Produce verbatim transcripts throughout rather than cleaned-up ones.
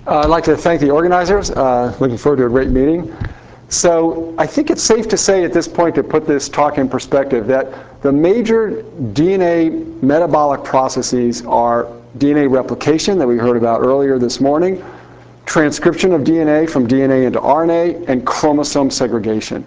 Uh, I'd like to thank the organizers. Uh, looking forward to a great meeting. So I think it's safe to say at this point, to put this talk in perspective, that the major D N A metabolic processes are D N A replication that we heard about earlier this morning, transcription of D N A from D N A into R N A, and chromosome segregation.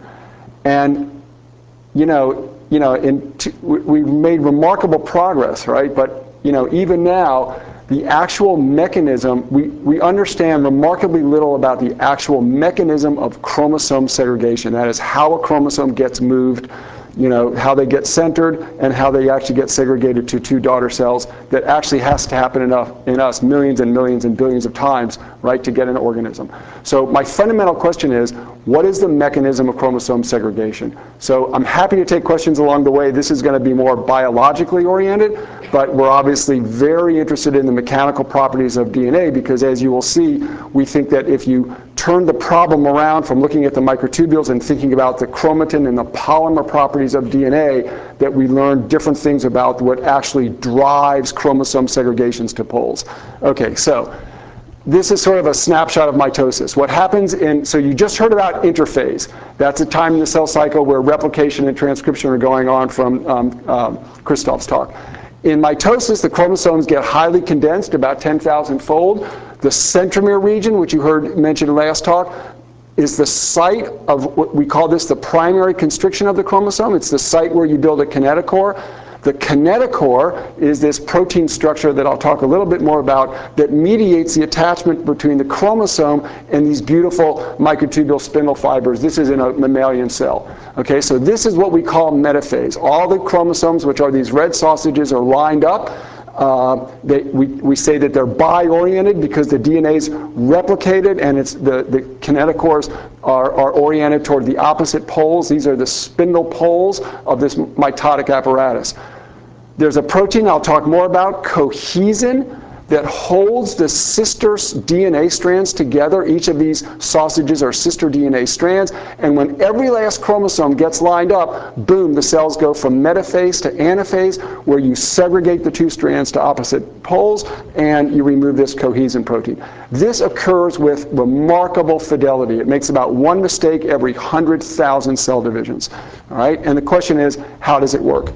And you know, you know, in t we've made remarkable progress, right? But you know, even now, the actual mechanism, we, we understand remarkably little about the actual mechanism of chromosome segregation. That is how a chromosome gets moved, you know, how they get centered, and how they actually get segregated to two daughter cells. That actually has to happen in, a, in us millions and millions and billions of times, right, to get an organism. So my fundamental question is, what is the mechanism of chromosome segregation? So I'm happy to take questions along the way. This is going to be more biologically oriented, but we're obviously very interested in the mechanical properties of D N A, because as you will see, we think that if you turn the problem around from looking at the microtubules and thinking about the chromatin and the polymer properties of D N A, that we learn different things about what actually drives chromosome segregations to poles. Okay, so this is sort of a snapshot of mitosis. What happens in, so you just heard about interphase. That's a time in the cell cycle where replication and transcription are going on from um, um, Christoph's talk. In mitosis, the chromosomes get highly condensed, about ten thousand fold. The centromere region, which you heard mentioned last talk, is the site of what we call this the primary constriction of the chromosome. It's the site where you build a kinetochore. The kinetochore is this protein structure that I'll talk a little bit more about that mediates the attachment between the chromosome and these beautiful microtubule spindle fibers. This is in a mammalian cell. Okay, so this is what we call metaphase. All the chromosomes, which are these red sausages, are lined up. Uh, they, we, we say that they're bi-oriented because the D N A is replicated and it's the, the kinetochores are, are oriented toward the opposite poles. These are the spindle poles of this mitotic apparatus. There's a protein I'll talk more about, cohesin, that holds the sister D N A strands together. Each of these sausages are sister D N A strands. And when every last chromosome gets lined up, boom, the cells go from metaphase to anaphase, where you segregate the two strands to opposite poles, and you remove this cohesin protein. This occurs with remarkable fidelity. It makes about one mistake every one hundred thousand cell divisions. All right? And the question is, how does it work?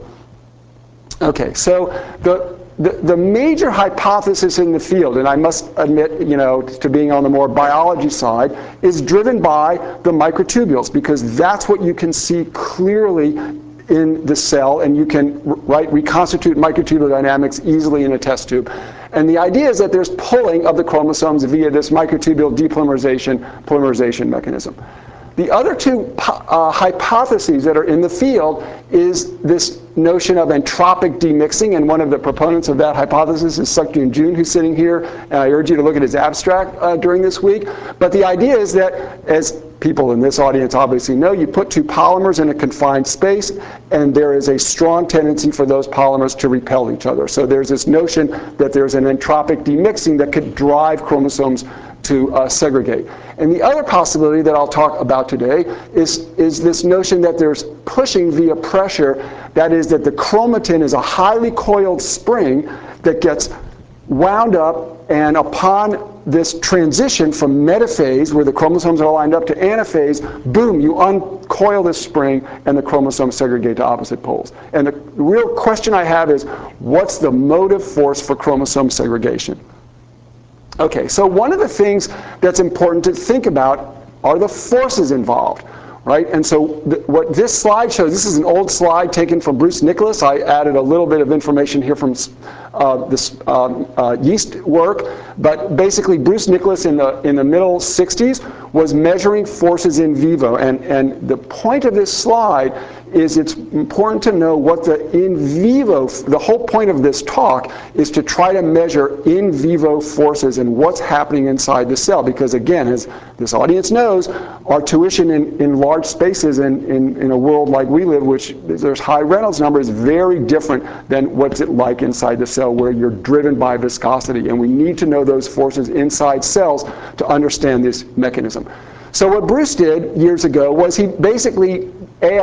Okay, so the The, the major hypothesis in the field, and I must admit, you know, to being on the more biology side, is driven by the microtubules, because that's what you can see clearly in the cell, and you can right, reconstitute microtubule dynamics easily in a test tube. And the idea is that there's pulling of the chromosomes via this microtubule depolymerization polymerization mechanism. The other two uh, hypotheses that are in the field is this notion of entropic demixing, and one of the proponents of that hypothesis is Seokjun Jun, who's sitting here, and I urge you to look at his abstract uh, during this week. But the idea is that, as people in this audience obviously know, you put two polymers in a confined space, and there is a strong tendency for those polymers to repel each other. So there's this notion that there's an entropic demixing that could drive chromosomes to uh, segregate. And the other possibility that I'll talk about today is, is this notion that there's pushing via pressure. That is, that the chromatin is a highly coiled spring that gets wound up, and upon this transition from metaphase, where the chromosomes are lined up, to anaphase, boom, you uncoil this spring and the chromosomes segregate to opposite poles. And the real question I have is, what's the motive force for chromosome segregation? Okay, so one of the things that's important to think about are the forces involved, right? And so th what this slide shows, this is an old slide taken from Bruce Nicholas. I added a little bit of information here from uh, this um, uh, yeast work, but basically Bruce Nicholas in the, in the middle sixties was measuring forces in vivo. And, and the point of this slide is it's important to know what the in vivo, the whole point of this talk is to try to measure in vivo forces and what's happening inside the cell. Because again, as this audience knows, our tuition in, in large spaces and in, in a world like we live, which there's high Reynolds number, is very different than what's it like inside the cell, where you're driven by viscosity. And we need to know those forces inside cells to understand this mechanism. So what Bruce did years ago was he basically asked,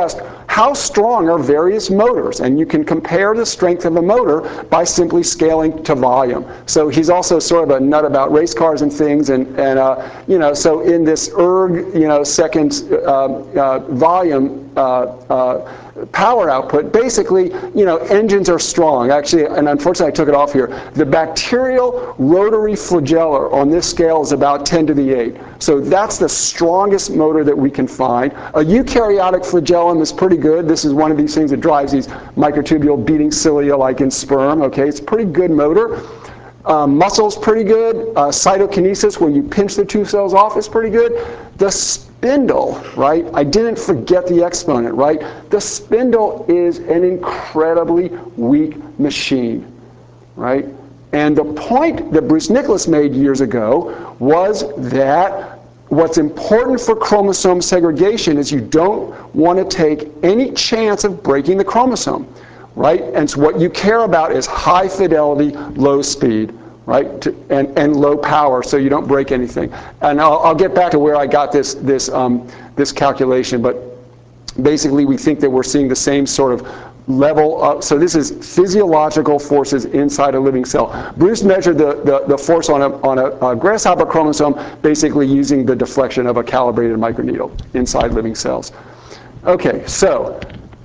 how strong are various motors? And you can compare the strength of a motor by simply scaling to volume. So he's also sort of a nut about race cars and things, and, and uh, you know, so in this erg, you know, second uh, uh, volume uh, uh, power output, basically, you know, engines are strong. Actually, and unfortunately I took it off here, the bacterial rotary flagellar on this scale is about ten to the eight. So that's the strongest motor that we can find. A eukaryotic flagellum is pretty good. This is one of these things that drives these microtubule beating cilia like in sperm. Okay, it's a pretty good motor. Um, muscle's pretty good. Uh, cytokinesis, when you pinch the two cells off, is pretty good. The spindle, right? I didn't forget the exponent, right? The spindle is an incredibly weak machine, right? And the point that Bruce Nicholas made years ago was that what's important for chromosome segregation is you don't want to take any chance of breaking the chromosome, right? And so what you care about is high fidelity, low speed, right? To, and, and low power, so you don't break anything. And I'll, I'll get back to where I got this, this, um, this calculation, but basically we think that we're seeing the same sort of level of, so this is physiological forces inside a living cell. Bruce measured the, the, the force on, a, on a, a grasshopper chromosome basically using the deflection of a calibrated microneedle inside living cells. Okay, so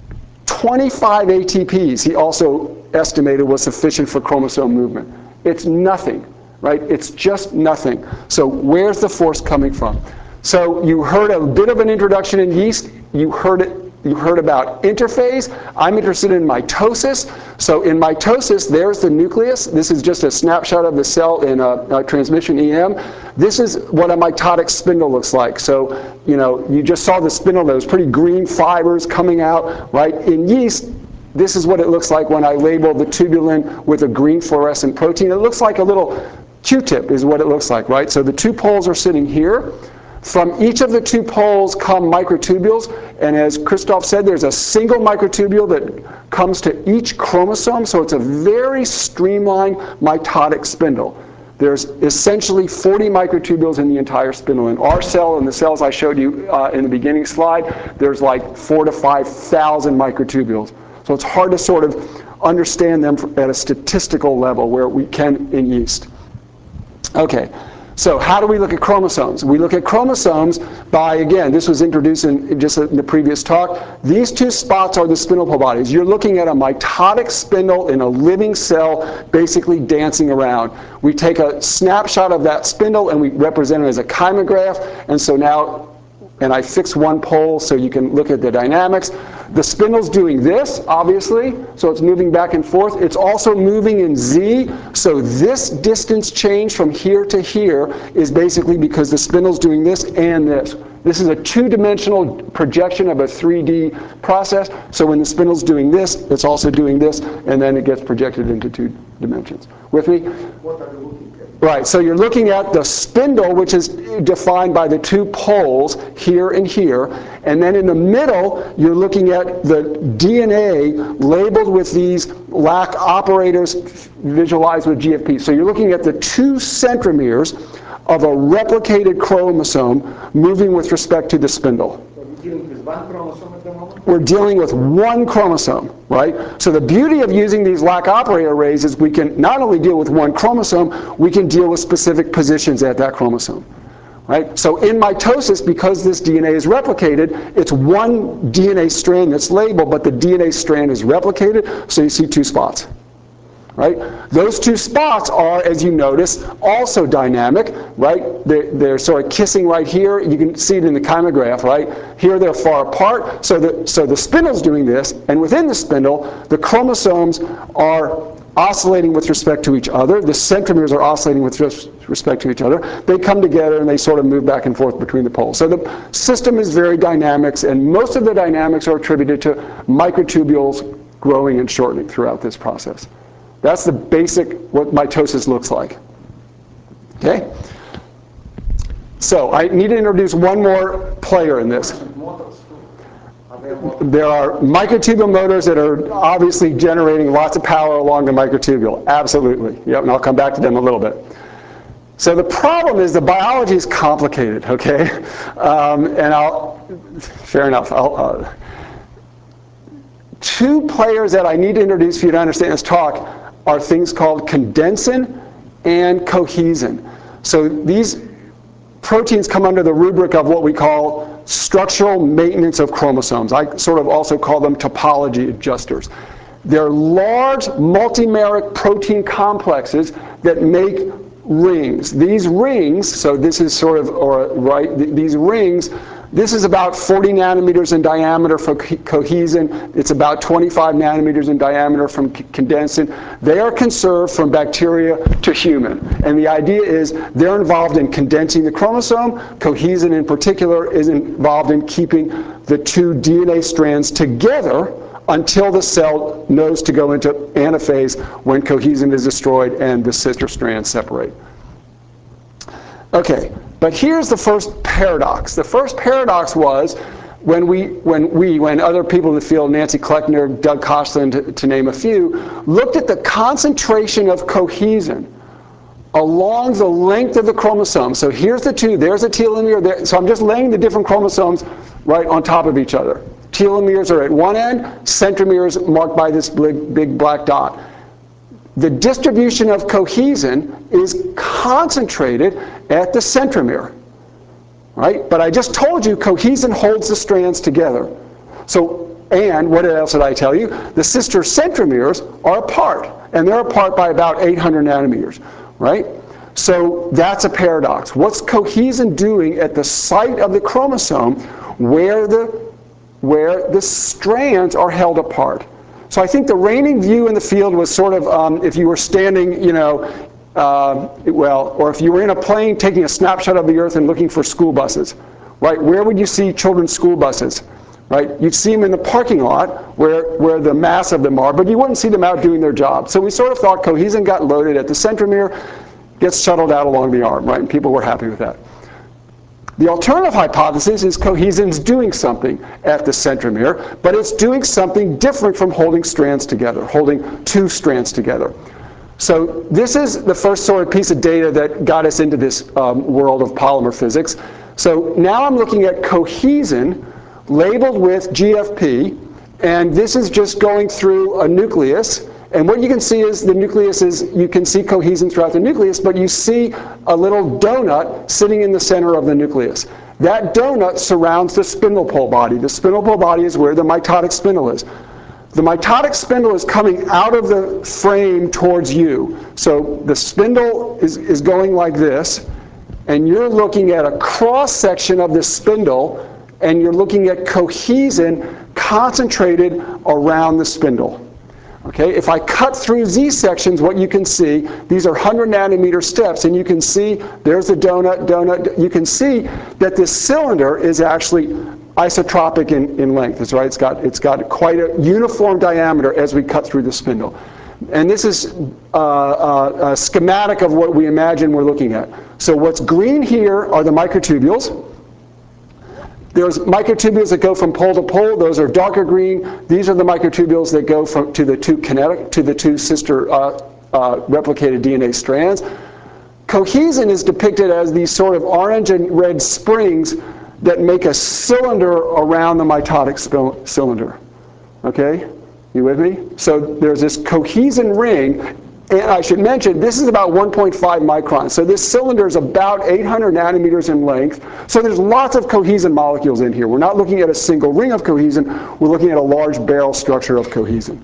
twenty-five A T Ps he also estimated was sufficient for chromosome movement. It's nothing, right? It's just nothing. So where's the force coming from? So you heard a bit of an introduction in yeast. You heard it. You heard about interphase. I'm interested in mitosis. So in mitosis, there's the nucleus. This is just a snapshot of the cell in a, a transmission E M. This is what a mitotic spindle looks like. So, you know, you just saw the spindle. Those pretty green fibers coming out, right? In yeast, this is what it looks like when I label the tubulin with a green fluorescent protein. It looks like a little Q-tip is what it looks like, right? So the two poles are sitting here. From each of the two poles come microtubules, and as Christoph said, there's a single microtubule that comes to each chromosome, so it's a very streamlined mitotic spindle. There's essentially forty microtubules in the entire spindle. In our cell, and the cells I showed you uh, in the beginning slide, there's like four to five thousand microtubules. So it's hard to sort of understand them at a statistical level where we can in yeast. Okay. So how do we look at chromosomes? We look at chromosomes by, again, this was introduced in just in the previous talk. These two spots are the spindle pole bodies. You're looking at a mitotic spindle in a living cell basically dancing around. We take a snapshot of that spindle and we represent it as a chymograph. And so now, and I fix one pole so you can look at the dynamics. The spindle's doing this, obviously, so it's moving back and forth. It's also moving in Z, so this distance change from here to here is basically because the spindle's doing this and this. This is a two-dimensional projection of a three D process, so when the spindle's doing this, it's also doing this, and then it gets projected into two dimensions. With me? What are you looking at? Right, so you're looking at the spindle, which is defined by the two poles here and here, and then in the middle, you're looking at the D N A labeled with these lac operators visualized with G F P. So you're looking at the two centromeres of a replicated chromosome moving with respect to the spindle. So we're dealing with one chromosome at the moment? We're dealing with one chromosome, right? So the beauty of using these lac operator arrays is we can not only deal with one chromosome, we can deal with specific positions at that chromosome, right? So in mitosis, because this D N A is replicated, it's one D N A strand that's labeled, but the D N A strand is replicated, so you see two spots. Right? Those two spots are, as you notice, also dynamic, right? They're, they're sort of kissing right here. You can see it in the chymograph, right? Here they're far apart, so the, so the spindle's doing this, and within the spindle, the chromosomes are oscillating with respect to each other. The centromeres are oscillating with respect to each other. They come together and they sort of move back and forth between the poles. So the system is very dynamic, and most of the dynamics are attributed to microtubules growing and shortening throughout this process. That's the basic, what mitosis looks like. Okay? So I need to introduce one more player in this. There are microtubule motors that are obviously generating lots of power along the microtubule. Absolutely. Yep, and I'll come back to them a little bit. So the problem is the biology is complicated, okay? Um, and I'll, fair enough. I'll, uh, two players that I need to introduce for you to understand this talk are things called condensin and cohesin. So these proteins come under the rubric of what we call structural maintenance of chromosomes. I sort of also call them topology adjusters. They're large multimeric protein complexes that make rings. These rings, so this is sort of, or right, th these rings, this is about forty nanometers in diameter for co cohesin. It's about twenty-five nanometers in diameter from condensin. They are conserved from bacteria to human. And the idea is they're involved in condensing the chromosome. Cohesin in particular is involved in keeping the two D N A strands together until the cell knows to go into anaphase when cohesin is destroyed and the sister strands separate. Okay, but here's the first paradox. The first paradox was when we, when we, when other people in the field, Nancy Kleckner, Doug Koshland, to, to name a few, looked at the concentration of cohesin along the length of the chromosome. So here's the two, there's a telomere, there, so I'm just laying the different chromosomes right on top of each other. Telomeres are at one end, centromeres marked by this big, big black dot. The distribution of cohesin is concentrated at the centromere, right? But I just told you cohesin holds the strands together. So, and what else did I tell you? The sister centromeres are apart, and they're apart by about eight hundred nanometers, right? So that's a paradox. What's cohesin doing at the site of the chromosome where the where the strands are held apart? So I think the reigning view in the field was sort of um, if you were standing, you know, uh, well, or if you were in a plane taking a snapshot of the Earth and looking for school buses, right? Where would you see children's school buses, right? You'd see them in the parking lot where, where the mass of them are, but you wouldn't see them out doing their job. So we sort of thought cohesin got loaded at the centromere, gets shuttled out along the arm, right? And people were happy with that. The alternative hypothesis is cohesin's doing something at the centromere, but it's doing something different from holding strands together, holding two strands together. So this is the first sort of piece of data that got us into this um, world of polymer physics. So now I'm looking at cohesin labeled with G F P, and this is just going through a nucleus. And what you can see is the nucleus is, you can see cohesin throughout the nucleus, but you see a little donut sitting in the center of the nucleus. That donut surrounds the spindle pole body. The spindle pole body is where the mitotic spindle is. The mitotic spindle is coming out of the frame towards you. So the spindle is, is going like this, and you're looking at a cross-section of the spindle, and you're looking at cohesin concentrated around the spindle. Okay, if I cut through these sections, what you can see, these are one hundred nanometer steps, and you can see there's a donut, donut. You can see that this cylinder is actually isotropic in, in length. That's right. It's got, it's got quite a uniform diameter as we cut through the spindle. And this is uh, uh, a schematic of what we imagine we're looking at. So what's green here are the microtubules. There's microtubules that go from pole to pole. Those are darker green. These are the microtubules that go from to the two kinetic to the two sister uh, uh, replicated D N A strands. Cohesin is depicted as these sort of orange and red springs that make a cylinder around the mitotic cylinder. Okay, you with me? So there's this cohesin ring. And I should mention, this is about one point five microns. So this cylinder is about eight hundred nanometers in length. So there's lots of cohesin molecules in here. We're not looking at a single ring of cohesin. We're looking at a large barrel structure of cohesin.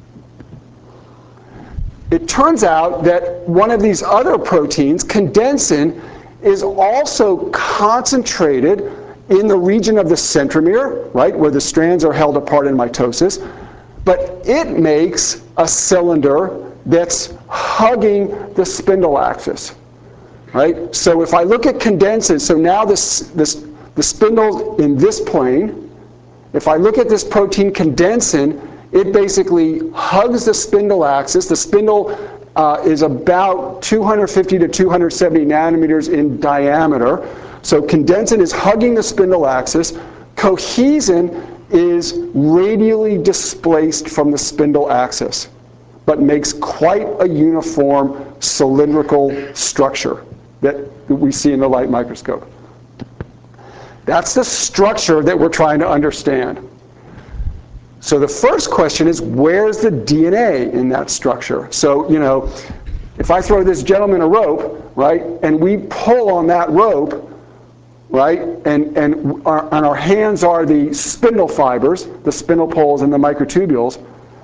It turns out that one of these other proteins, condensin, is also concentrated in the region of the centromere, right, where the strands are held apart in mitosis. But it makes a cylinder that's hugging the spindle axis, right? So if I look at condensin, so now this, this, the spindle in this plane, if I look at this protein condensin, it basically hugs the spindle axis. The spindle uh, is about two hundred fifty to two hundred seventy nanometers in diameter. So condensin is hugging the spindle axis. Cohesin is radially displaced from the spindle axis, but makes quite a uniform cylindrical structure that we see in the light microscope. That's the structure that we're trying to understand. So the first question is, where's the D N A in that structure? So, you know, if I throw this gentleman a rope, right, and we pull on that rope, right, and, and, our, and our hands are the spindle fibers, the spindle poles and the microtubules,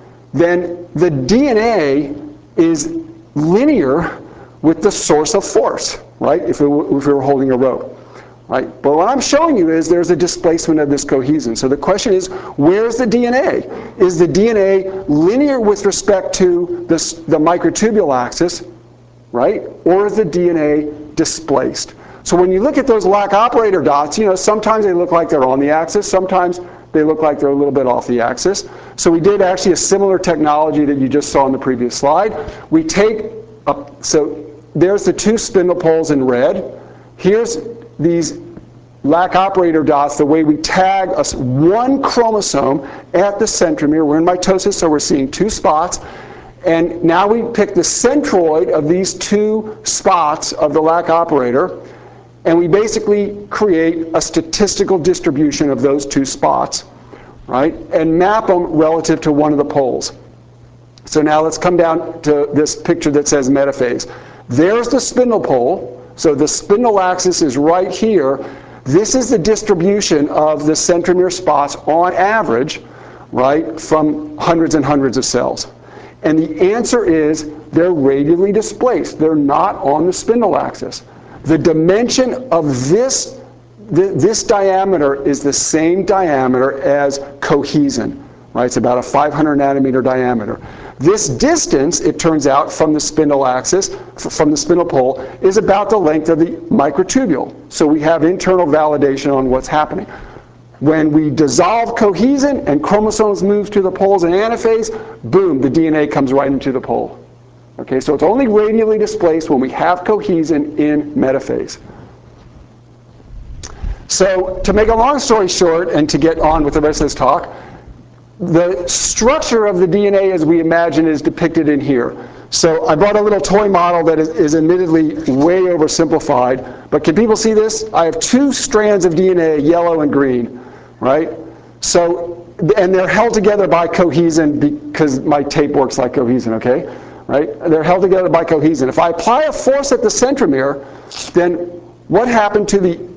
then the D N A is linear with the source of force, right, if, it, if we were holding a rope. Right? But what I'm showing you is there's a displacement of this cohesion. So the question is, where's the D N A? Is the D N A linear with respect to this, the microtubule axis, right? Or is the D N A displaced? So when you look at those lac operator dots, you know, sometimes they look like they're on the axis, sometimes they look like they're a little bit off the axis. So we did actually a similar technology that you just saw in the previous slide. We take, a, so there's the two spindle poles in red. Here's these lac operator dots, the way we tag us one chromosome at the centromere. We're in mitosis, so we're seeing two spots. And now we pick the centroid of these two spots of the lac operator, and we basically create a statistical distribution of those two spots, right? And map them relative to one of the poles. So now let's come down to this picture that says metaphase. There's the spindle pole. So the spindle axis is right here. This is the distribution of the centromere spots on average, right, from hundreds and hundreds of cells. And the answer is they're radially displaced. They're not on the spindle axis. The dimension of this, th this diameter is the same diameter as cohesin, right? It's about a five hundred nanometer diameter. This distance, it turns out, from the spindle axis, from the spindle pole, is about the length of the microtubule. So we have internal validation on what's happening. When we dissolve cohesin and chromosomes move to the poles in anaphase, boom, the D N A comes right into the pole. Okay, so it's only radially displaced when we have cohesin in metaphase. So to make a long story short, and to get on with the rest of this talk, the structure of the D N A as we imagine is depicted in here. So I brought a little toy model that is, is admittedly way oversimplified, but can people see this? I have two strands of D N A, yellow and green, right? So, and they're held together by cohesin because my tape works like cohesin, okay? Right? They're held together by cohesin. If I apply a force at the centromere, then what happened to the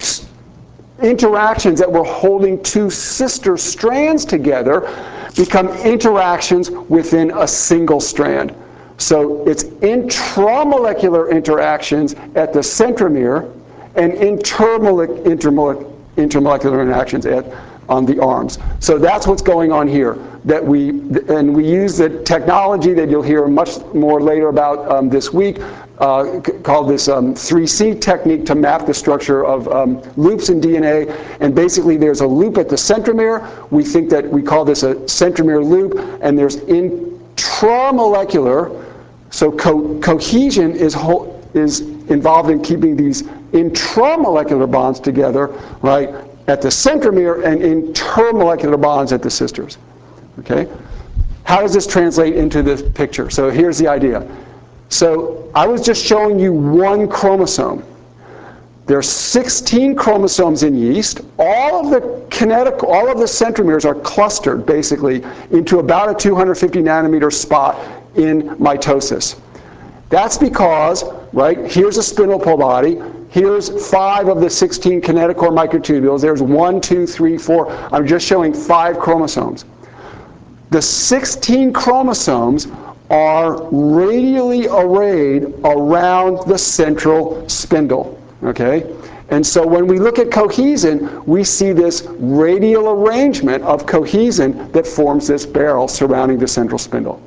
interactions that were holding two sister strands together become interactions within a single strand. So it's intramolecular interactions at the centromere and intermole intermole intermolecular interactions at on the arms. So that's what's going on here. That we and we use the technology that you'll hear much more later about um, this week, uh, called this um, three C technique to map the structure of um, loops in D N A. And basically, there's a loop at the centromere. We think that we call this a centromere loop, and there's intramolecular. So co cohesion is whole, is involved in keeping these intramolecular bonds together, right, at the centromere, and intermolecular bonds at the sisters. Okay? How does this translate into this picture? So here's the idea. So I was just showing you one chromosome. There are sixteen chromosomes in yeast. All of the kinetic, all of the centromeres are clustered basically into about a two hundred fifty nanometer spot in mitosis. That's because, right, here's a spindle pole body. Here's five of the sixteen kinetochore microtubules. There's one, two, three, four. I'm just showing five chromosomes. The sixteen chromosomes are radially arrayed around the central spindle, okay? And so when we look at cohesin, we see this radial arrangement of cohesin that forms this barrel surrounding the central spindle.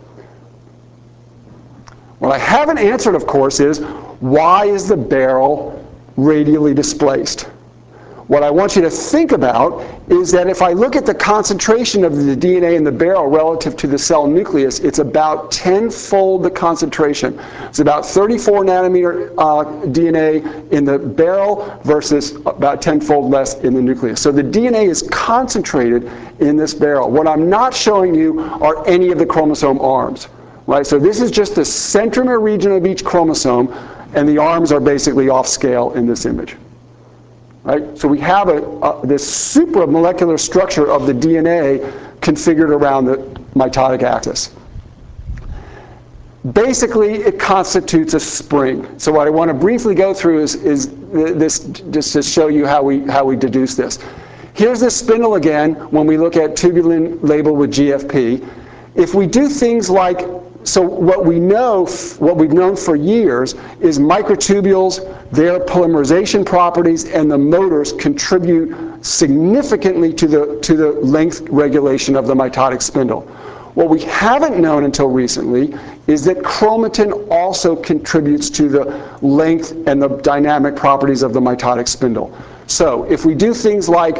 What I haven't answered, of course, is why is the barrel radially displaced? What I want you to think about is that if I look at the concentration of the D N A in the barrel relative to the cell nucleus, it's about tenfold the concentration. It's about thirty-four nanometer uh, D N A in the barrel versus about tenfold less in the nucleus. So the D N A is concentrated in this barrel. What I'm not showing you are any of the chromosome arms. Right? So this is just the centromere region of each chromosome, and the arms are basically off scale in this image. Right? So we have a, a, this supramolecular structure of the D N A configured around the mitotic axis. Basically, it constitutes a spring. So what I want to briefly go through is, is this, just to show you how we, how we deduce this. Here's the spindle again when we look at tubulin labeled with G F P. If we do things like, so what we know, what we've known for years is microtubules, their polymerization properties, and the motors contribute significantly to the, to the length regulation of the mitotic spindle. What we haven't known until recently is that chromatin also contributes to the length and the dynamic properties of the mitotic spindle. So if we do things like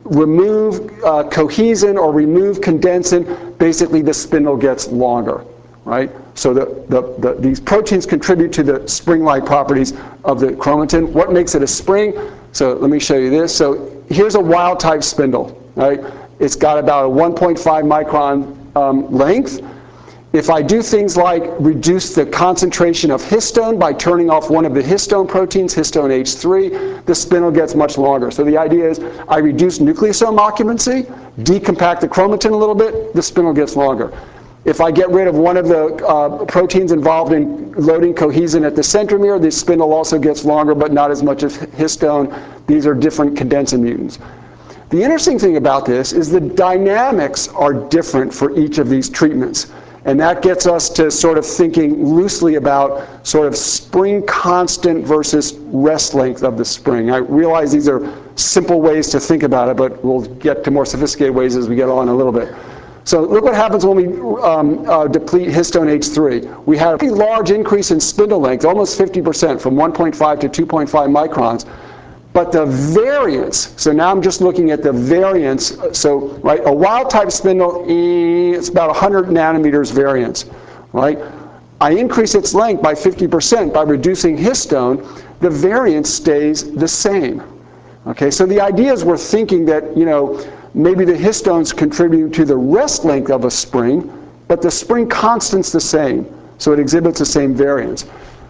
remove uh, cohesin or remove condensin, basically the spindle gets longer, right? So the, the, the, these proteins contribute to the spring-like properties of the chromatin. What makes it a spring? So let me show you this. So here's a wild-type spindle, right? It's got about a one point five micron um, length. If I do things like reduce the concentration of histone by turning off one of the histone proteins, histone H three, the spindle gets much longer. So the idea is I reduce nucleosome occupancy, decompact the chromatin a little bit, the spindle gets longer. If I get rid of one of the uh, proteins involved in loading cohesin at the centromere, the spindle also gets longer, but not as much as histone. These are different condensin mutants. The interesting thing about this is the dynamics are different for each of these treatments. And that gets us to sort of thinking loosely about sort of spring constant versus rest length of the spring. I realize these are simple ways to think about it, but we'll get to more sophisticated ways as we get on a little bit. So look what happens when we um, uh, deplete histone H three. We had a pretty large increase in spindle length, almost fifty percent, from one point five to two point five microns. But the variance, so now I'm just looking at the variance, so right, a wild-type spindle, it's about one hundred nanometers variance, right? I increase its length by fifty percent by reducing histone, the variance stays the same. Okay, so the idea is we're thinking that, you know, maybe the histones contribute to the rest length of a spring, but the spring constant's the same, so it exhibits the same variance.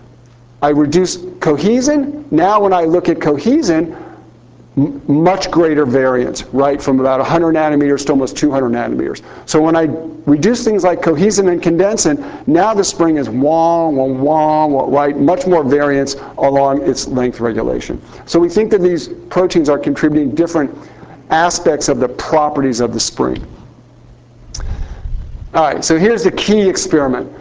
I reduce cohesin. Now when I look at cohesin, m much greater variance, right, from about one hundred nanometers to almost two hundred nanometers. So when I reduce things like cohesin and condensin, now the spring is wah, wah, wah, wah, right, much more variance along its length regulation. So we think that these proteins are contributing different aspects of the properties of the spring. All right, so here's the key experiment.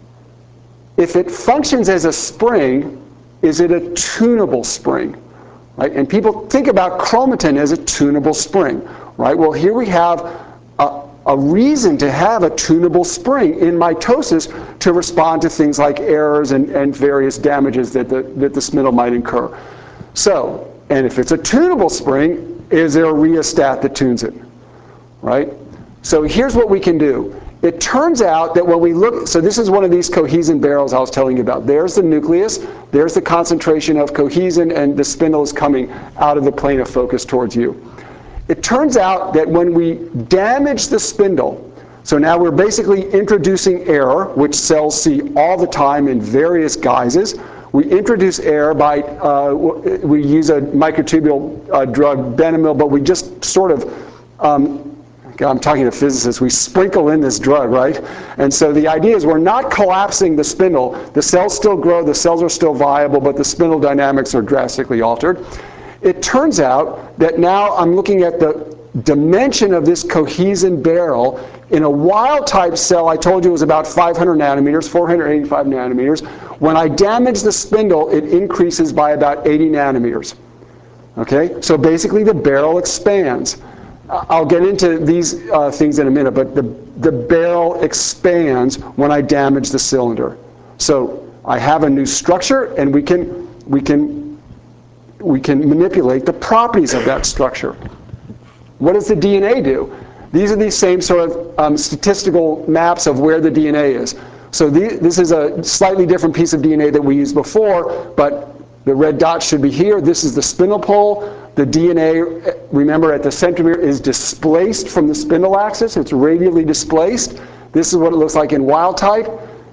If it functions as a spring, is it a tunable spring? Right? And people think about chromatin as a tunable spring, right? Well, here we have a, a reason to have a tunable spring in mitosis to respond to things like errors and, and various damages that the, that the spindle might incur. So, and if it's a tunable spring, is there a rheostat that tunes it, right? So here's what we can do. It turns out that when we look, so this is one of these cohesin barrels I was telling you about. There's the nucleus, there's the concentration of cohesin, and the spindle is coming out of the plane of focus towards you. It turns out that when we damage the spindle, so now we're basically introducing error, which cells see all the time in various guises. We introduce error by, uh, we use a microtubule uh, drug, Benomyl, but we just sort of, um, I'm talking to physicists, we sprinkle in this drug, right? And so the idea is we're not collapsing the spindle. The cells still grow, the cells are still viable, but the spindle dynamics are drastically altered. It turns out that now I'm looking at the dimension of this cohesin barrel. In a wild-type cell, I told you it was about five hundred nanometers, four hundred eighty-five nanometers. When I damage the spindle, it increases by about eighty nanometers. Okay? So basically the barrel expands. I'll get into these uh, things in a minute, but the, the barrel expands when I damage the cylinder. So I have a new structure, and we can, we can, we can manipulate the properties of that structure. What does the D N A do? These are these same sort of um, statistical maps of where the D N A is. So the, this is a slightly different piece of D N A that we used before, but the red dot should be here. This is the spindle pole. The D N A, remember, at the centromere is displaced from the spindle axis. It's radially displaced. This is what it looks like in wild type.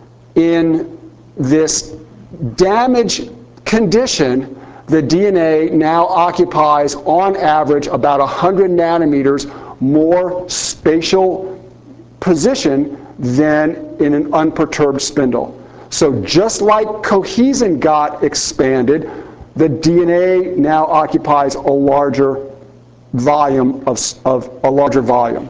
In this damage condition, the D N A now occupies, on average, about one hundred nanometers more spatial position than in an unperturbed spindle. So just like cohesin got expanded, the D N A now occupies a larger volume of, of a larger volume.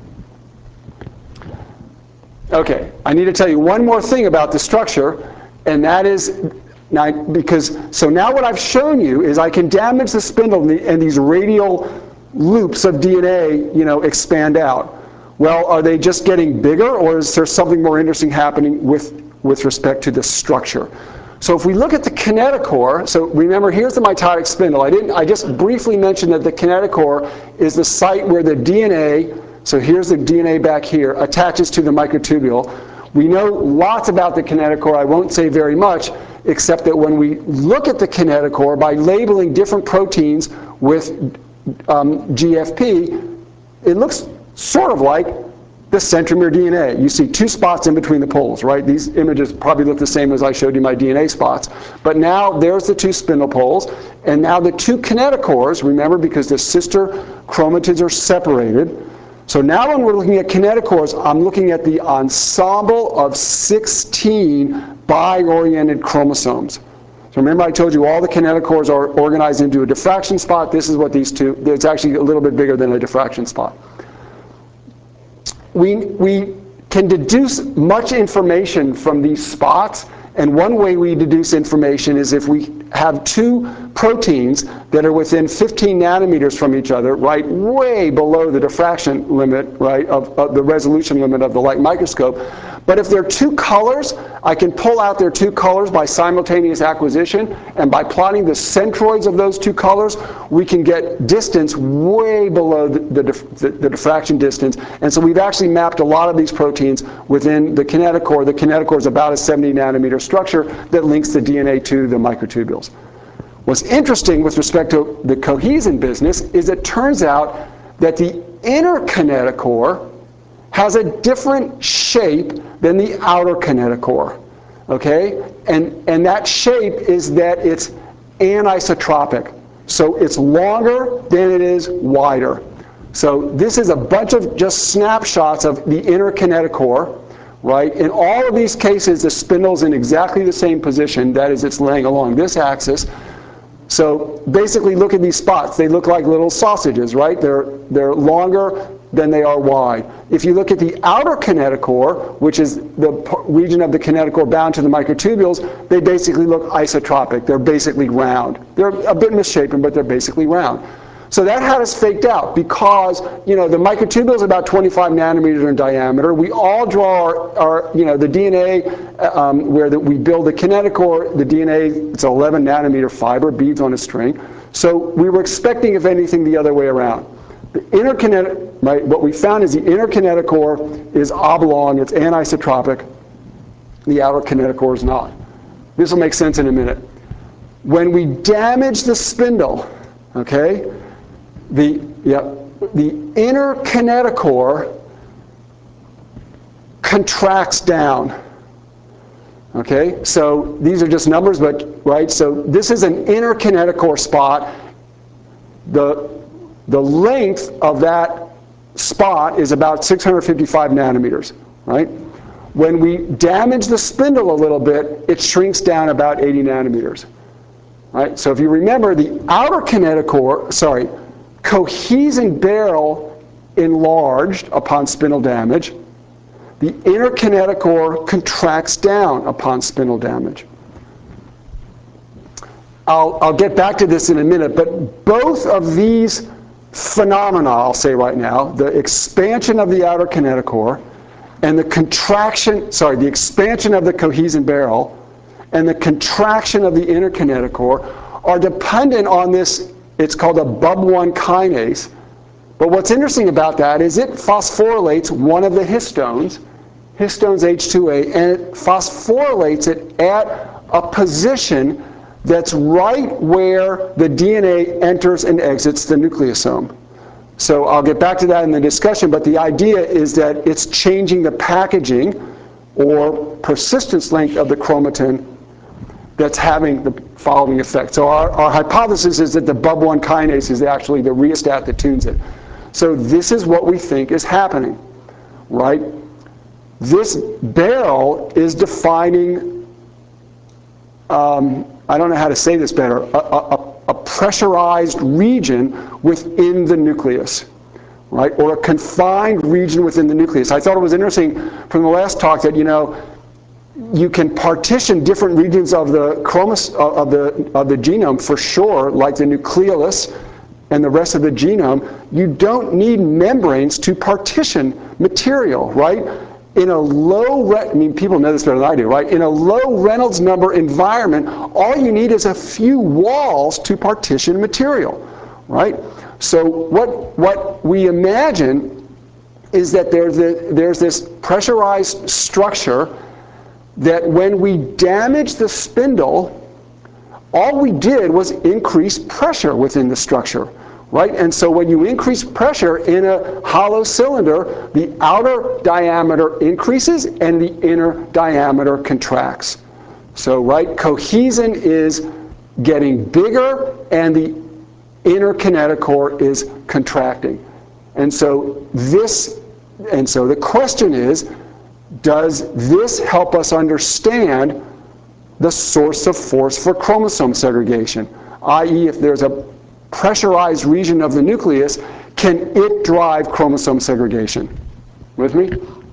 Okay, I need to tell you one more thing about the structure, and that is, now, because, so now what I've shown you is I can damage the spindle and, the, and these radial loops of D N A, you know, expand out. Well, are they just getting bigger, or is there something more interesting happening with, with respect to the structure? So if we look at the kinetochore, so remember, here's the mitotic spindle. I didn't, I just briefly mentioned that the kinetochore is the site where the D N A, so here's the D N A back here, attaches to the microtubule. We know lots about the kinetochore. I won't say very much, except that when we look at the kinetochore, by labeling different proteins with um, G F P, it looks sort of like the centromere D N A. You see two spots in between the poles, right? These images probably look the same as I showed you my D N A spots. But now there's the two spindle poles, and now the two kinetochores, remember, because the sister chromatids are separated. So now when we're looking at kinetochores, I'm looking at the ensemble of sixteen bi-oriented chromosomes. So remember I told you all the kinetochores are organized into a diffraction spot. This is what these two, it's actually a little bit bigger than a diffraction spot. We, we can deduce much information from these spots, and one way we deduce information is if we have two proteins that are within fifteen nanometers from each other, right, way below the diffraction limit, right, of, of the resolution limit of the light microscope. But if they're two colors, I can pull out their two colors by simultaneous acquisition, and by plotting the centroids of those two colors, we can get distance way below the, the, the, the diffraction distance. And so we've actually mapped a lot of these proteins within the kinetochore. The kinetochore is about a seventy nanometer structure that links the D N A to the microtubules. What's interesting with respect to the cohesin business is it turns out that the inner kinetochore has a different shape than the outer kinetochore, okay? And, and that shape is that it's anisotropic. So it's longer than it is wider. So this is a bunch of just snapshots of the inner kinetochore, right? In all of these cases, the spindle's in exactly the same position. That is, it's laying along this axis. So basically, look at these spots. They look like little sausages, right? They're, they're longer than they are wide. If you look at the outer kinetochore, which is the region of the kinetochore bound to the microtubules, they basically look isotropic. They're basically round. They're a bit misshapen, but they're basically round. So that had us faked out because, you know, the microtubule is about twenty-five nanometers in diameter. We all draw our, our you know, the D N A um, where the, we build the kinetochore. The D N A, it's an eleven nanometer fiber, beads on a string. So we were expecting, if anything, the other way around. The inner kinetic, right, what we found is the inner kinetochore is oblong, it's anisotropic. The outer kinetochore is not. This will make sense in a minute. When we damage the spindle, okay, the, yeah, the inner kinetochore contracts down. Okay, so these are just numbers, but right, so this is an inner kinetochore spot. The The length of that spot is about six hundred fifty-five nanometers, right? When we damage the spindle a little bit, it shrinks down about eighty nanometers, right? So if you remember, the outer kinetochore, sorry, cohesin barrel enlarged upon spindle damage. The inner kinetochore contracts down upon spindle damage. I'll, I'll get back to this in a minute, but both of these phenomena, I'll say right now, the expansion of the outer kinetochore and the contraction, sorry, the expansion of the cohesin barrel and the contraction of the inner kinetochore are dependent on this, it's called a B U B one kinase. But what's interesting about that is it phosphorylates one of the histones, histones H two A, and it phosphorylates it at a position that's right where the D N A enters and exits the nucleosome. So I'll get back to that in the discussion, but the idea is that it's changing the packaging or persistence length of the chromatin that's having the following effect. So our, our hypothesis is that the B U B one kinase is actually the rheostat that tunes it. So this is what we think is happening, right? This barrel is defining, um, I don't know how to say this better, a, a, a pressurized region within the nucleus, right? Or a confined region within the nucleus. I thought it was interesting from the last talk that, you know, you can partition different regions of the chromos of the of the genome for sure, like the nucleolus and the rest of the genome. You don't need membranes to partition material, right? In a low, I mean, people know this better than I do, right? In a low Reynolds number environment, all you need is a few walls to partition material, right? So what what we imagine is that there's a, there's this pressurized structure that when we damage the spindle, all we did was increase pressure within the structure, right? And so when you increase pressure in a hollow cylinder, the outer diameter increases and the inner diameter contracts. So, right, cohesin is getting bigger and the inner kinetochore is contracting. And so this, and so the question is, does this help us understand the source of force for chromosome segregation? that is, if there's a pressurized region of the nucleus, can it drive chromosome segregation? With me?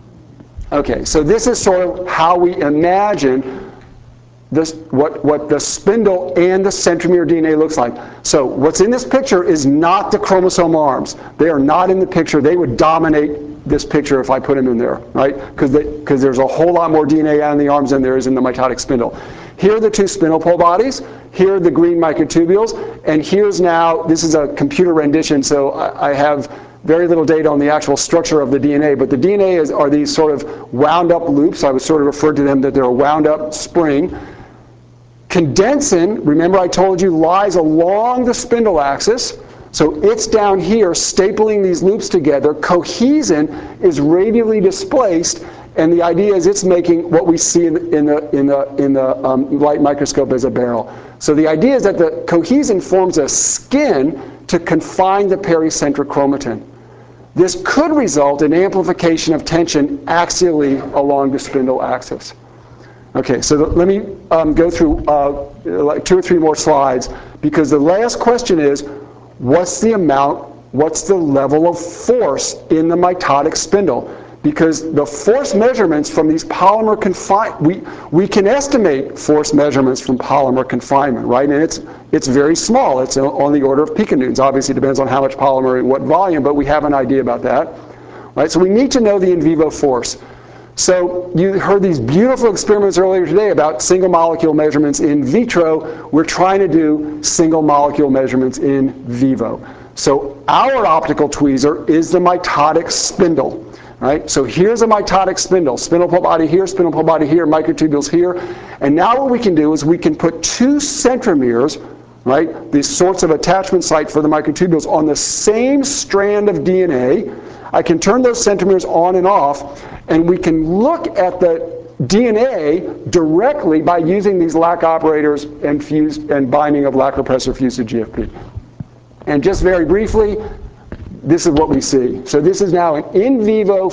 Okay, so this is sort of how we imagine this, what, what the spindle and the centromere D N A looks like. So what's in this picture is not the chromosome arms. They are not in the picture. They would dominate this picture if I put them in there, right? Because because there's a whole lot more D N A on the arms than there is in the mitotic spindle. Here are the two spindle pole bodies. Here are the green microtubules. And here's now, this is a computer rendition, so I, I have very little data on the actual structure of the D N A, but the D N A is, are these sort of wound up loops. I was sort of referred to them that they're a wound up spring. Condensin, remember I told you, lies along the spindle axis. So it's down here stapling these loops together. Cohesin is radially displaced, and the idea is it's making what we see in the, in the, in the, in the um, light microscope as a barrel. So the idea is that the cohesin forms a skin to confine the pericentric chromatin. This could result in amplification of tension axially along the spindle axis. Okay, so the, let me um, go through uh, like two or three more slides, because the last question is, what's the amount, what's the level of force in the mitotic spindle? Because the force measurements from these polymer confinement, we, we can estimate force measurements from polymer confinement, right? And it's, it's very small. It's on the order of piconewtons. Obviously, it depends on how much polymer and what volume, but we have an idea about that, right? So we need to know the in vivo force. So you heard these beautiful experiments earlier today about single molecule measurements in vitro. We're trying to do single molecule measurements in vivo. So our optical tweezer is the mitotic spindle, right? So here's a mitotic spindle, spindle pole body here, spindle pole body here, microtubules here. And now what we can do is we can put two centromeres, right, these sorts of attachment site for the microtubules, on the same strand of D N A. I can turn those centromeres on and off, and we can look at the D N A directly by using these Lac operators and, fuse, and binding of Lac repressor fused to G F P. And just very briefly, this is what we see. So this is now an in vivo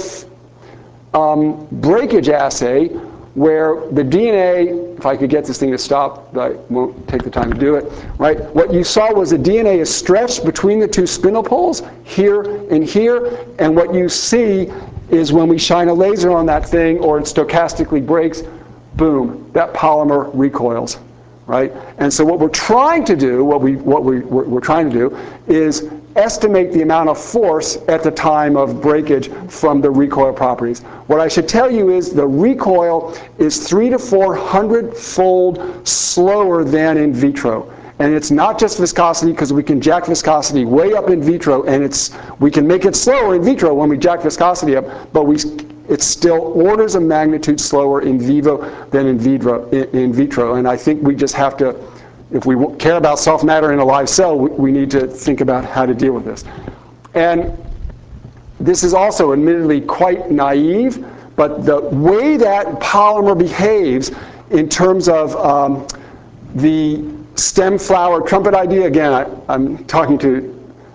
um, breakage assay where the D N A, if I could get this thing to stop, but I won't take the time to do it, right? What you saw was the D N A is stretched between the two spindle poles, here and here, and what you see is when we shine a laser on that thing or it stochastically breaks, boom, that polymer recoils, right? And so what we're trying to do, what, we, what we, we're, we're trying to do is estimate the amount of force at the time of breakage from the recoil properties. What I should tell you is the recoil is three to four hundred fold slower than in vitro. And it's not just viscosity, because we can jack viscosity way up in vitro, and it's, we can make it slower in vitro when we jack viscosity up, but we, it's still orders of magnitude slower in vivo than in vitro, in, in vitro. And I think we just have to, if we care about soft matter in a live cell, we, we need to think about how to deal with this. And this is also admittedly quite naive, but the way that polymer behaves in terms of um, the stem flower trumpet idea, again, I, I'm talking to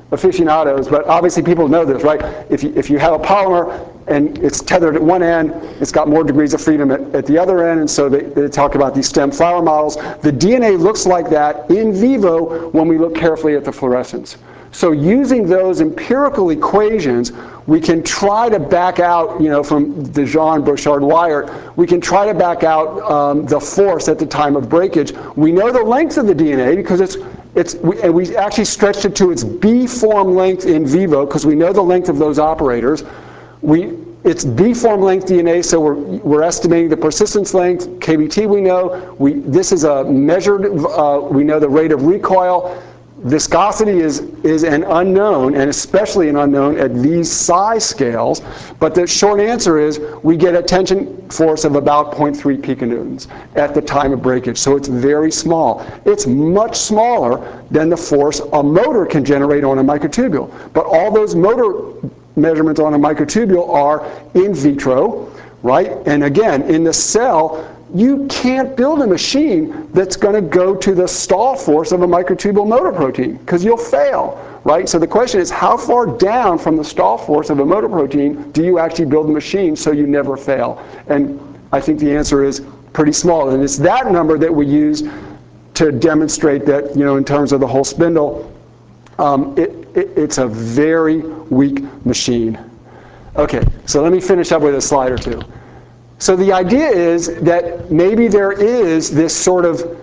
aficionados, but obviously people know this, right? If you, if you have a polymer and it's tethered at one end, it's got more degrees of freedom at, at the other end, and so they, they talk about these stem flower models. The D N A looks like that in vivo when we look carefully at the fluorescence. So using those empirical equations, we can try to back out, you know, from De Jong, Brochard, Wiart, we can try to back out um, the force at the time of breakage. We know the length of the D N A because it's, it's we, and we actually stretched it to its B-form length in vivo because we know the length of those operators. We, it's B-form length D N A, so we're, we're estimating the persistence length. K B T we know. We, this is a measured, uh, we know the rate of recoil. Viscosity is, is an unknown, and especially an unknown at these size scales. But the short answer is we get a tension force of about zero point three piconewtons at the time of breakage. So it's very small. It's much smaller than the force a motor can generate on a microtubule. But all those motor measurements on a microtubule are in vitro, right? And again, in the cell, you can't build a machine that's going to go to the stall force of a microtubule motor protein because you'll fail, right? So the question is, how far down from the stall force of a motor protein do you actually build a machine so you never fail? And I think the answer is pretty small. And it's that number that we use to demonstrate that, you know, in terms of the whole spindle, um, it, it, it's a very weak machine. Okay, so let me finish up with a slide or two. So the idea is that maybe there is this sort of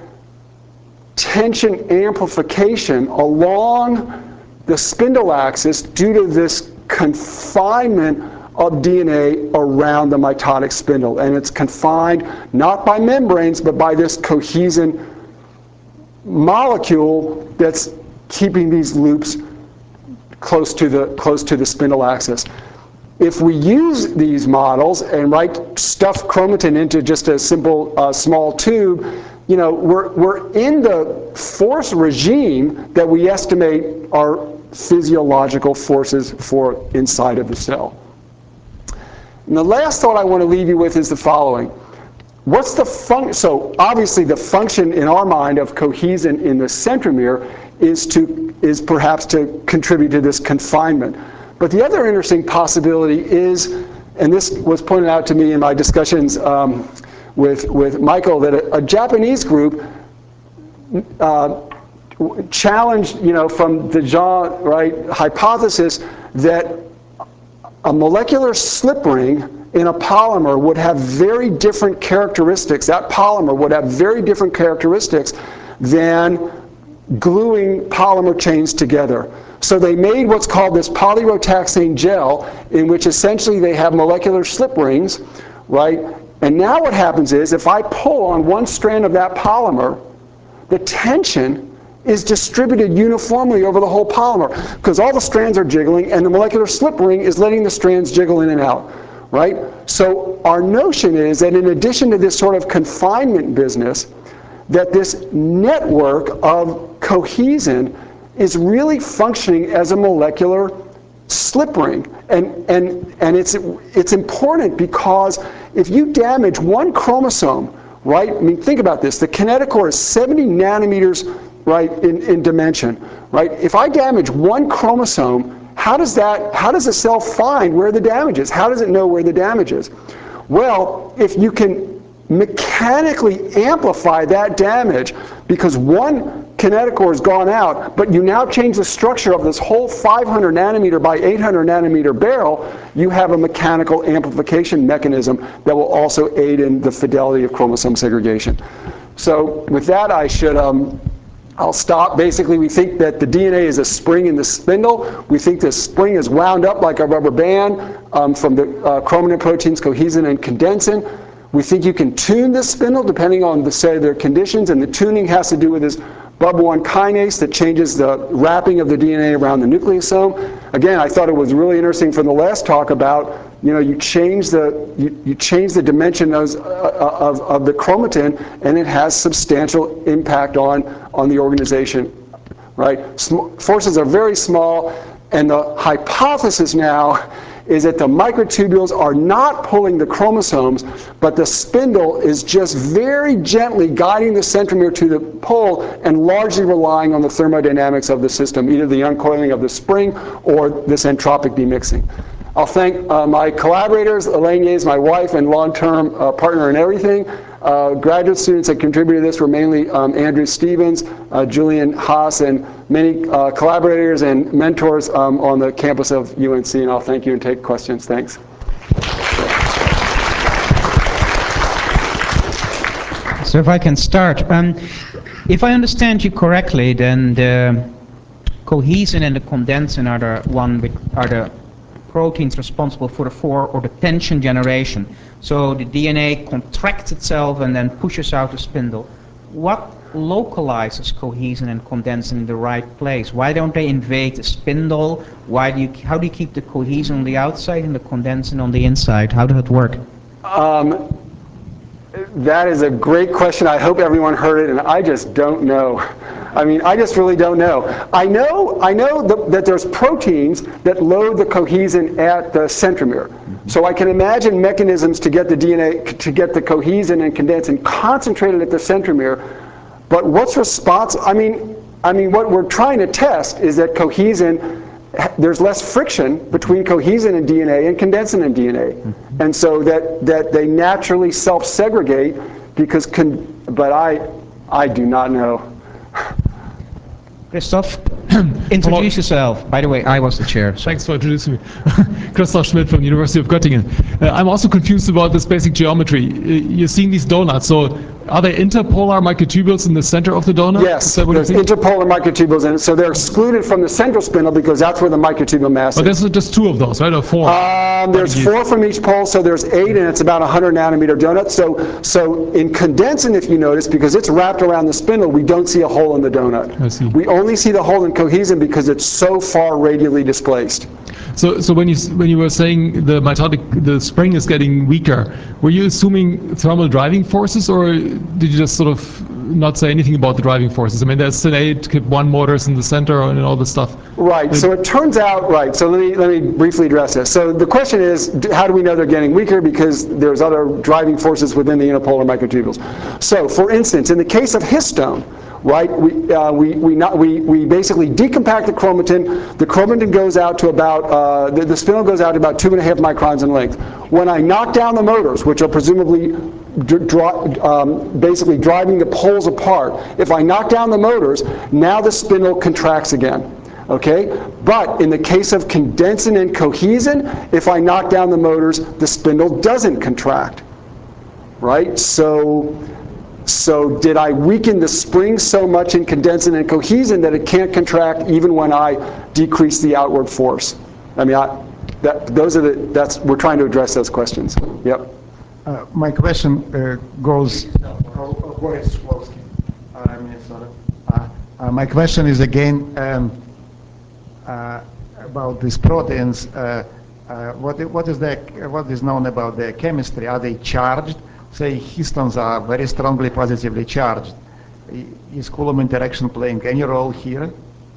tension amplification along the spindle axis due to this confinement of D N A around the mitotic spindle. And it's confined not by membranes, but by this cohesin molecule that's keeping these loops close to the, close to the spindle axis. If we use these models and write stuff chromatin into just a simple uh, small tube, you know, we're, we're in the force regime that we estimate are physiological forces for inside of the cell. And the last thought I want to leave you with is the following. What's the function? So obviously the function in our mind of cohesin in the centromere is, to, is perhaps to contribute to this confinement. But the other interesting possibility is, and this was pointed out to me in my discussions um, with, with Michael, that a, a Japanese group uh, challenged, you know, from the Jong, right, hypothesis that a molecular slip ring in a polymer would have very different characteristics. That polymer would have very different characteristics than gluing polymer chains together. So they made what's called this polyrotaxane gel, in which essentially they have molecular slip rings, right? And now what happens is, if I pull on one strand of that polymer, the tension is distributed uniformly over the whole polymer, because all the strands are jiggling, and the molecular slip ring is letting the strands jiggle in and out, right? So our notion is that in addition to this sort of confinement business, that this network of cohesin is really functioning as a molecular slip ring. And, and, and it's, it's important because if you damage one chromosome, right? I mean, think about this. The kinetochore is seventy nanometers, right, in, in dimension, right? If I damage one chromosome, how does that, how does a cell find where the damage is? How does it know where the damage is? Well, if you can mechanically amplify that damage because one kinetochore has gone out, but you now change the structure of this whole five hundred nanometer by eight hundred nanometer barrel, you have a mechanical amplification mechanism that will also aid in the fidelity of chromosome segregation. So with that, I should, um, I'll stop. Basically, we think that the D N A is a spring in the spindle. We think this spring is wound up like a rubber band um, from the uh, chromatin proteins, cohesin and condensin. We think you can tune this spindle depending on the cellular conditions, and the tuning has to do with this B U B one kinase that changes the wrapping of the D N A around the nucleosome. Again, I thought it was really interesting from the last talk about, you know, you change the, you, you change the dimension of, of, of the chromatin, and it has substantial impact on, on the organization, right? Sm- forces are very small, and the hypothesis now is that the microtubules are not pulling the chromosomes, but the spindle is just very gently guiding the centromere to the pole and largely relying on the thermodynamics of the system, either the uncoiling of the spring or this entropic demixing. I'll thank uh, my collaborators, Elaine Yates, my wife and long-term uh, partner in everything. Uh, graduate students that contributed to this were mainly um, Andrew Stevens, uh, Julian Haas, and many uh, collaborators and mentors um, on the campus of U N C. And I'll thank you and take questions. Thanks. So if I can start. Um, if I understand you correctly, then the cohesin and the condensin are the one with, are the proteins responsible for the for or the tension generation. So the D N A contracts itself and then pushes out the spindle. What localizes cohesin and condensin in the right place? Why don't they invade the spindle? Why do you, how do you keep the cohesin on the outside and the condensin on the inside? How does it work? Um, that is a great question. I hope everyone heard it, and I just don't know. I mean, I just really don't know. I know, I know the, that there's proteins that load the cohesin at the centromere. So I can imagine mechanisms to get the D N A, to get the cohesin and condensin concentrated at the centromere. But what's responsible? I mean, I mean, what we're trying to test is that cohesin, there's less friction between cohesin and D N A and condensin and D N A, mm-hmm. and so that that they naturally self-segregate because. Con but I, I do not know. Christoph, introduce yourself. By the way, I was the chair. So. Thanks for introducing me. Christoph Schmidt from the University of Göttingen. Uh, I'm also confused about this basic geometry. Uh, you're seeing these donuts. So are there interpolar microtubules in the center of the donut? Yes, there's interpolar microtubules in it. So they're excluded from the central spindle because that's where the microtubule mass is. But there's just two of those, right? Or four? Um, there's four from each pole, so there's eight, and it's about a one hundred nanometer donut. So, so in condensin, if you notice, because it's wrapped around the spindle, we don't see a hole in the donut. I see. We only see the hole in cohesin because it's so far radially displaced. So, so when you when you were saying the mitotic, the spring is getting weaker, were you assuming thermal driving forces, or did you just sort of not say anything about the driving forces? I mean, there's Syn eight, K I P one motors in the center and all this stuff. Right. It, so it turns out, right. So let me let me briefly address this. So the question is, how do we know they're getting weaker? Because there's other driving forces within the interpolar microtubules. So, for instance, in the case of histone. Right, we, uh, we, we, not, we, we basically decompact the chromatin. The chromatin goes out to about, uh, the, the spindle goes out to about two and a half microns in length. When I knock down the motors, which are presumably dr um, basically driving the poles apart, if I knock down the motors, now the spindle contracts again. Okay? But in the case of condensin and cohesin, if I knock down the motors, the spindle doesn't contract. Right? So. So did I weaken the spring so much in condensin and cohesin that it can't contract even when I decrease the outward force? I mean, I, that, those are the, that's, we're trying to address those questions. Yep. Uh, my question uh, goes, oh, Boris Wolski, uh, Minnesota. Uh, uh, my question is again um, uh, about these proteins. Uh, uh, what, what is the, what is known about their chemistry? Are they charged? Say histones are very strongly positively charged. Is Coulomb interaction playing any role here?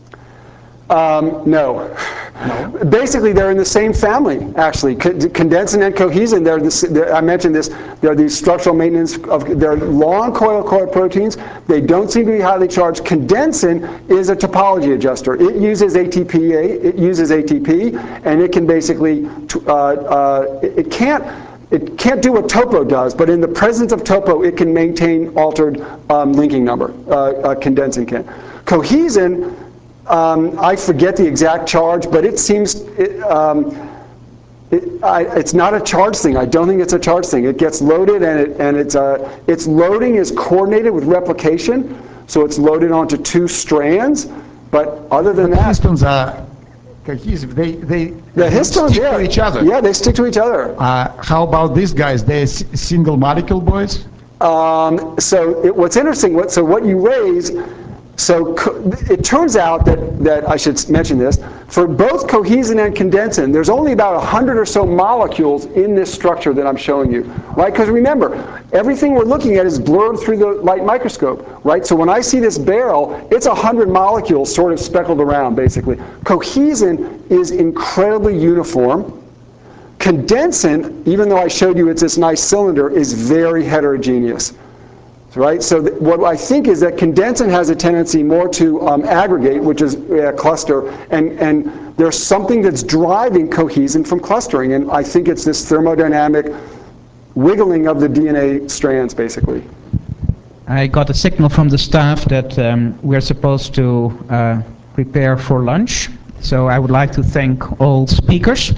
Um, no. No. Basically, they're in the same family, actually. Condensin and cohesin, they're this, they're, I mentioned this, they're these structural maintenance of, they're long coil coil proteins. They don't seem to be highly charged. Condensin is a topology adjuster. It uses A T P, it uses A T P, and it can basically, uh, uh, it, it can't, It can't do what topo does, but in the presence of topo, it can maintain altered um, linking number. Uh, uh, condensin can. Cohesin, um, I forget the exact charge, but it seems it, um, it, I, it's not a charge thing. I don't think it's a charge thing. It gets loaded, and it and it's uh, its loading is coordinated with replication, so it's loaded onto two strands. But other than but that, histones are cohesive. They they, the they histones, stick yeah, to each other. Yeah, they stick to each other. Uh, how about these guys? They're s single molecule boys. Um, so it, what's interesting, what, so what you raise, so it turns out that, that, I should mention this, for both cohesin and condensin, there's only about a hundred or so molecules in this structure that I'm showing you, right? Because remember, everything we're looking at is blurred through the light microscope, right? So when I see this barrel, it's a hundred molecules sort of speckled around, basically. Cohesin is incredibly uniform. Condensate, even though I showed you it's this nice cylinder, is very heterogeneous. Right? So th what I think is that condensate has a tendency more to um, aggregate, which is a cluster, and, and there's something that's driving cohesin from clustering, and I think it's this thermodynamic wiggling of the D N A strands, basically. I got a signal from the staff that um, we're supposed to uh, prepare for lunch, so I would like to thank all speakers.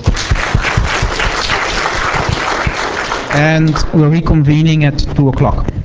And we're reconvening at two o'clock.